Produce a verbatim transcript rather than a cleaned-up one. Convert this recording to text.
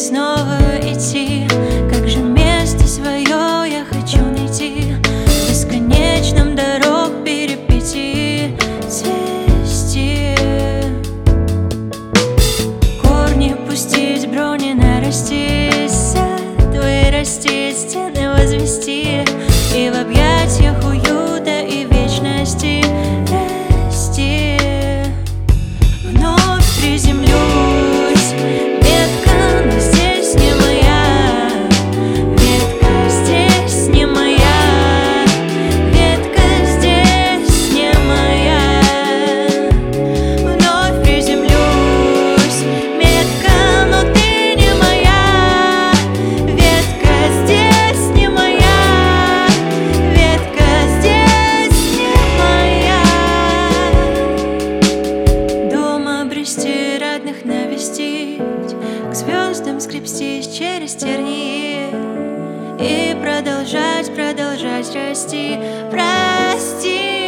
снова идти. Как же место свое я хочу найти в бесконечном дорог перипетии. Цвести, корни пустить, брони нарастить, сад вырастить, стены возвести и в объятиях уюта и вечности расти. Вновь приземлюсь, ветка, но здесь не моя. Ветка здесь не моя. Ветка здесь не моя. Вновь приземлюсь, ветка, но ты не моя. Ветка здесь не моя. Ветка здесь не моя. Дома обрести, родных навестить, к звездам скрепстись через тернии и продолжать, продолжать расти. Прости.